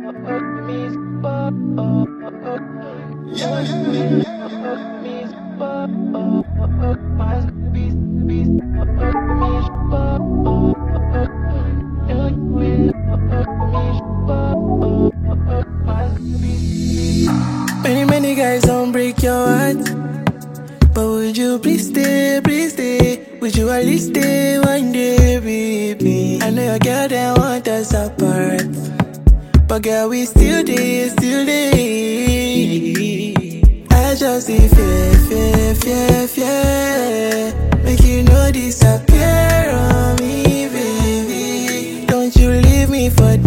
Many guys don't break your heart, but would you please stay, please stay? Would you at least stay one day with me? I know your girl that want us apart, but girl we still there, still there. I just see fear, make you know disappear on me, baby. Don't you leave me for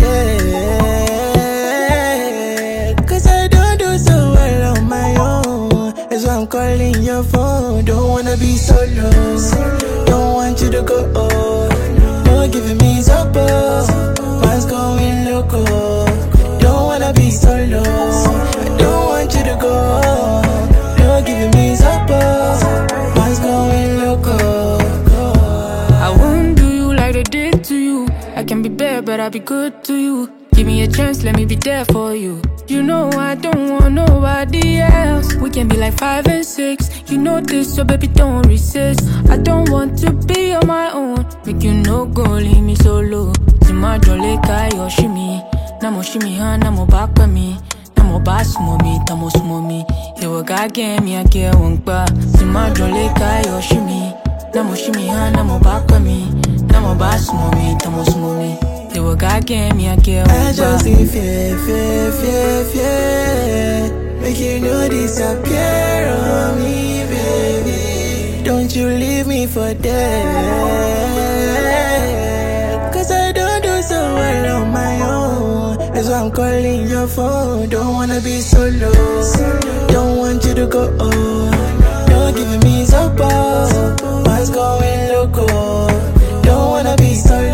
dead, 'cause I don't do so well on my own. That's why I'm calling your phone. Don't wanna be solo, don't want you to go. No giving me support, man's going loco. Don't wanna be solo, I don't want you to go. No giving me support, man's going loco. I won't do you like they did to you. I can be bad, but I'll be good to you. Give me a chance, let me be there for you. You know I don't want nobody else. We can be like 5 and 6. You know this, so baby don't resist. I don't want to be on my own. Make you no go, leave me solo. Zima jole kai yoshimi. Namo shimi ha, namo back by me. Namo bass mommy, tamo sumomi. Ewa ga game, ya get wangba. Zima jole kai yoshimi. Namo shimi ha, namo back by me. Namo bass mommy, tamo sumomi. Ewa ga game, ya get wangba. I just see fear. Make you know disappear on me, baby. Don't you leave me for dead, 'cause I don't do so well on my own. That's why I'm calling your phone. Don't wanna be solo, don't want you to go. Don't giving me support, man's going loco. Don't wanna be solo.